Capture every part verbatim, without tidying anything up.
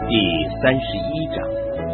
第三十一章。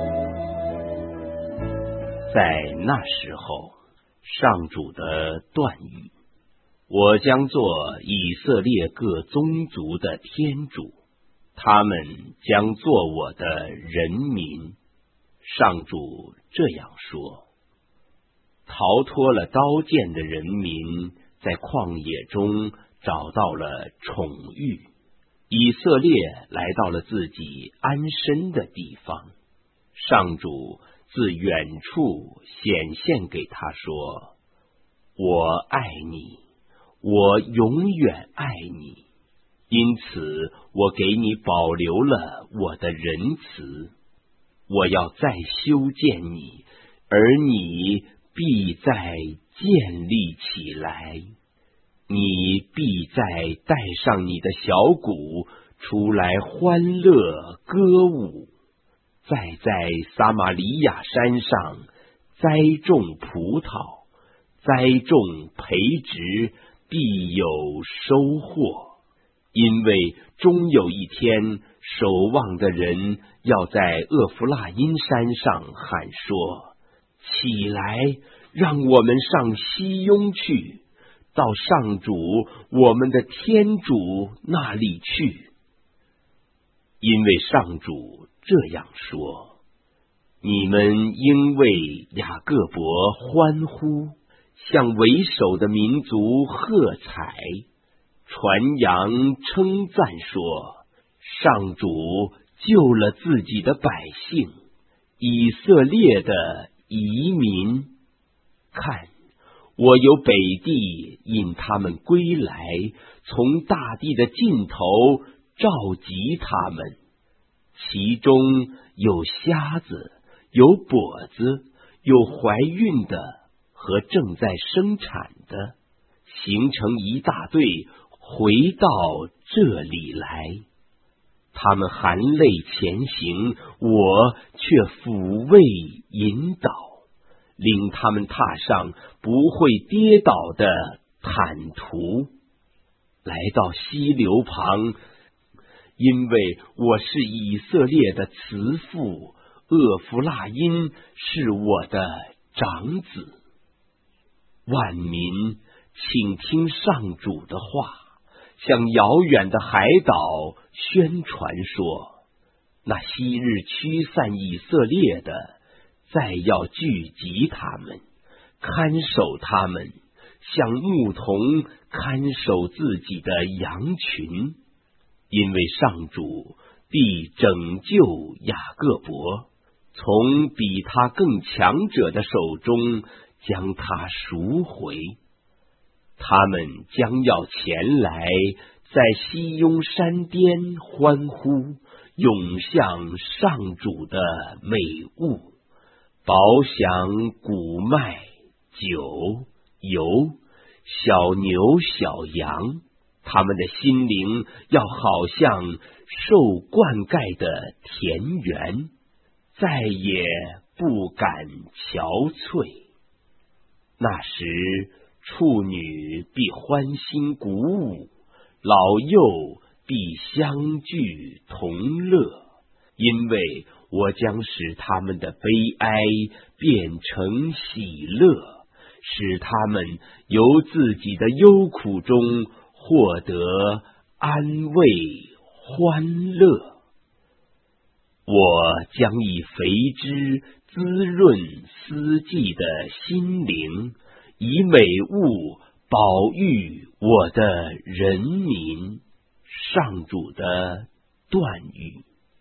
在那时候，上主的断语：我将做以色列各宗族的天主，他们将做我的人民。上主这样说。逃脱了刀剑的人民，在旷野中找到了宠育，以色列来到了自己安身的地方。上主自远处显现给他说：我爱你，我永远爱你，因此我给你保留了我的仁慈。我要再修建你，而你必再建立起来，你必再带上你的小鼓出来欢乐歌舞，再在撒玛利亚山上栽种葡萄，栽种培植，必有收获。因为终有一天，守望的人要在厄弗拉因山上喊说：起来，让我们上西雍去，到上主我们的天主那里去。因为上主这样说：你们应为雅各伯欢呼，向为首的民族喝彩，传扬称赞说：上主救了自己的百姓，以色列的移民。看，我由北地引他们归来，从大地的尽头召集他们，其中有瞎子，有跛子，有怀孕的和正在生产的，形成一大队，回到这里来。他们含泪前行，我却抚慰引导，令他们踏上不会跌倒的坦途。来到溪流旁，因为我是以色列的慈父，厄弗拉因是我的长子。万民，请听上主的话，向遥远的海岛宣传说：那昔日驱散以色列的，再要聚集他们，看守他们，像牧童看守自己的羊群。因为上主必拯救雅各伯，从比他更强者的手中将他赎回。他们将要前来，在西雍山巅欢呼，涌向上主的美物，饱享谷麦、酒、油、小牛、小羊。他们的心灵要好像受灌溉的田园，再也不敢憔悴。那时，处女必欢欣鼓舞，老幼必相聚同乐，因为我将使他们的悲哀变成喜乐，使他们由自己的忧苦中获得安慰欢乐。我将以肥汁滋润司祭的心灵，以美物保育我的人民。上主的断语。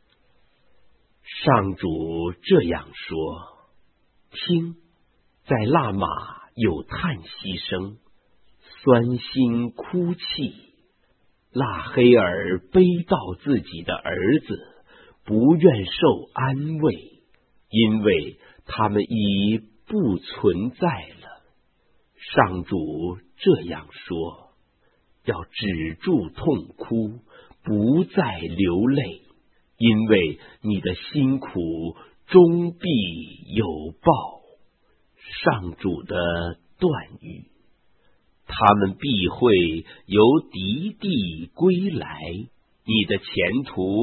上主这样说：听，在辣玛有叹息声，酸心哭泣，拉黑尔悲悼自己的儿子，不愿受安慰，因为他们已不存在了。上主这样说：要止住痛哭，不再流泪，因为你的辛苦终必有报。上主的断语。他们必会由敌地归来，你的前途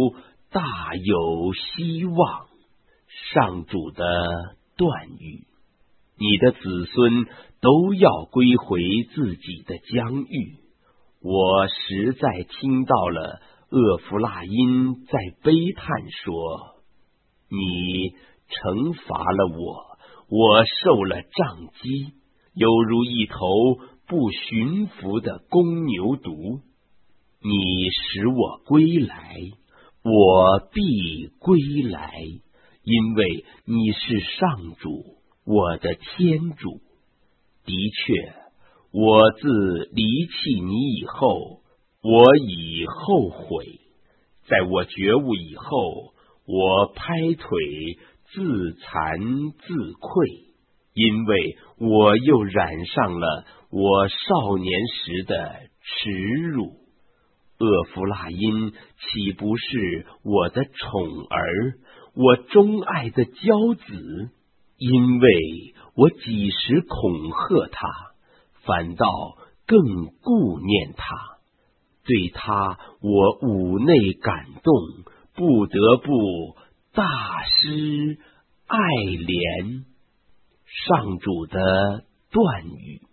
大有希望。上主的断语，你的子孙都要归回自己的疆域。我实在听到了厄弗拉因在悲叹说，你惩罚了我，我受了杖击，犹如一头不驯服的公牛犊。你使我归来，我必归来，因为你是上主，我的天主。的确，我自离弃你以后，我已后悔。在我觉悟以后，我拍腿自惭自愧，因为我又染上了我少年时的耻辱。厄弗拉因岂不是我的宠儿，我钟爱的骄子？因为我几时恐吓他，反倒更顾念他。对他我五内感动，不得不大施爱怜。上主的断语，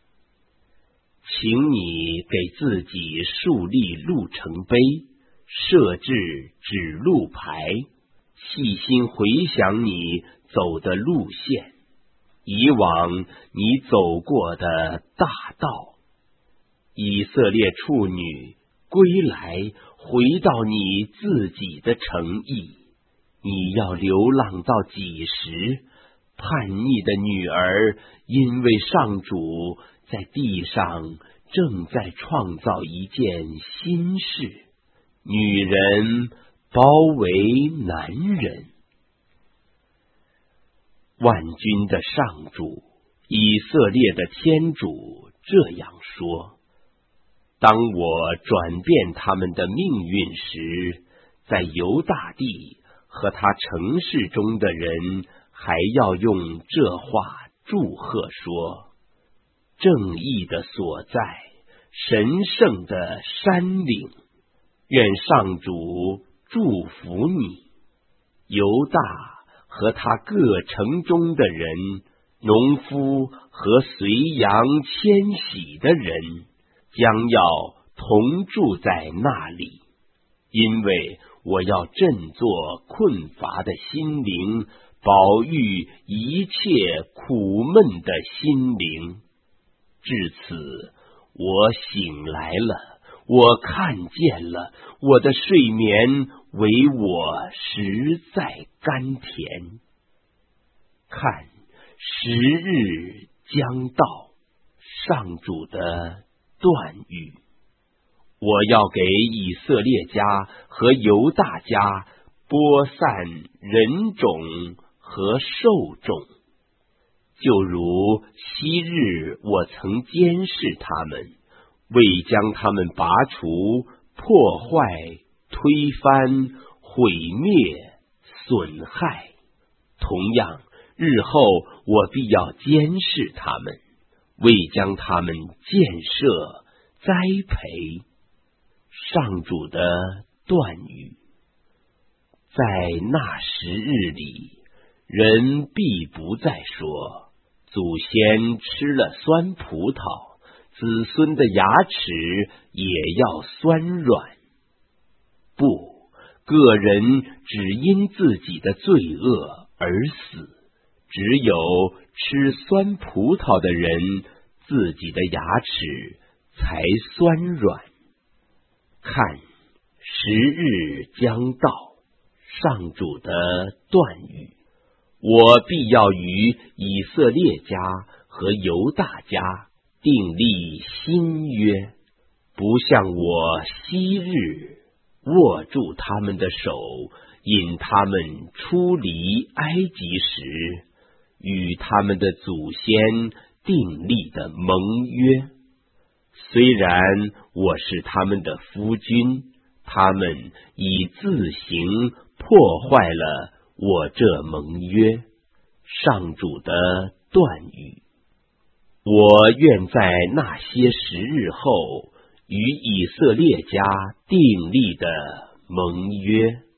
请你给自己树立路程碑，设置指路牌，细心回想你走的路线，以往你走过的大道。以色列处女归来，回到你自己的城邑。你要流浪到几时？叛逆的女儿，因为上主在地上正在创造一件新事，女人包围男人。万军的上主，以色列的天主这样说：当我转变他们的命运时，在犹大地和他城市中的人还要用这话祝贺说：正义的所在，神圣的山岭，愿上主祝福你。犹大和他各城中的人，农夫和随羊迁徙的人，将要同住在那里，因为我要振作困乏的心灵，保育一切苦闷的心灵。至此，我醒来了，我看见了，我的睡眠为我实在甘甜。看，时日将到，上主的断语。我要给以色列家和犹大家播散人种和兽种，就如昔日我曾监视他们，未将他们拔除、破坏、推翻、毁灭、损害。同样，日后我必要监视他们，未将他们建设、栽培。上主的断语。在那时日里，人必不再说，祖先吃了酸葡萄，子孙的牙齿也要酸软。不，个人只因自己的罪恶而死，只有吃酸葡萄的人，自己的牙齿才酸软。看，时日将到，上主的断语。我必要与以色列家和犹大家订立新约，不像我昔日握住他们的手，引他们出离埃及时，与他们的祖先订立的盟约。虽然我是他们的夫君，他们已自行破坏了我这盟约。上主的断语。我愿在那些时日后，与以色列家订立的盟约，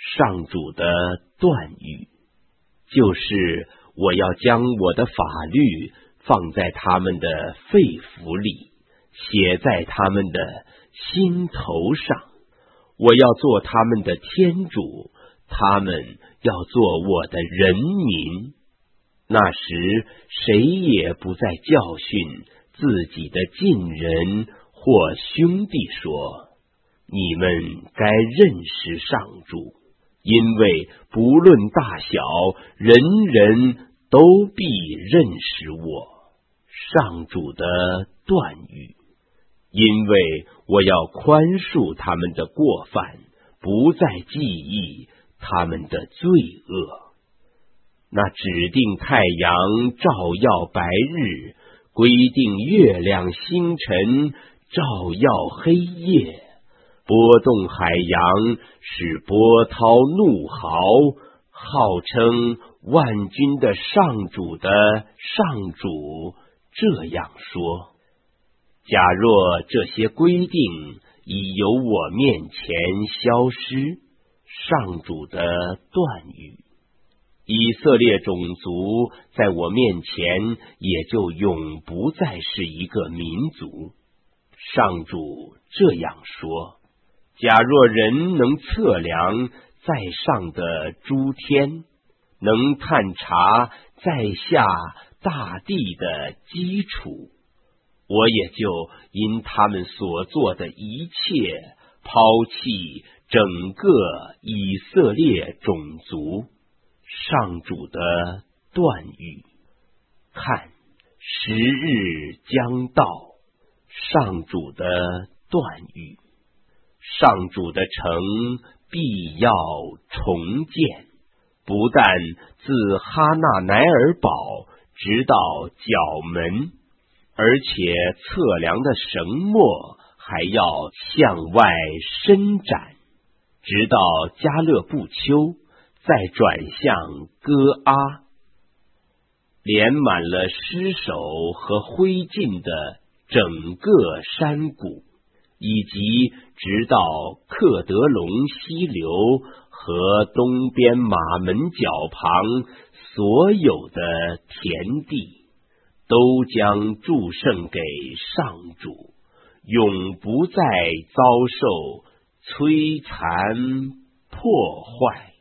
上主的断语，就是我要将我的法律放在他们的肺腑里，写在他们的心头上。我要做他们的天主，他们要做我的人民。那时谁也不再教训自己的近人或兄弟说，你们该认识上主，因为不论大小，人人都必认识我。上主的断语。因为我要宽恕他们的过犯，不再记忆他们的罪恶。那指定太阳照耀白日，规定月亮星辰照耀黑夜，波动海洋，使波涛怒嚎，号称万军的上主的上主这样说。假若这些规定已由我面前消失，上主的断语，以色列种族在我面前也就永不再是一个民族。上主这样说：假若人能测量在上的诸天，能探查在下大地的基础，我也就因他们所做的一切抛弃整个以色列种族。上主的断语。看，时日将到，上主的断语。上主的城必要重建，不但自哈纳乃尔堡直到角门，而且测量的绳墨还要向外伸展，直到加勒布丘，再转向戈阿，连满了尸首和灰烬的整个山谷，以及直到克德隆溪流和东边马门角旁所有的田地，都将祝圣给上主，永不再遭受摧残破坏。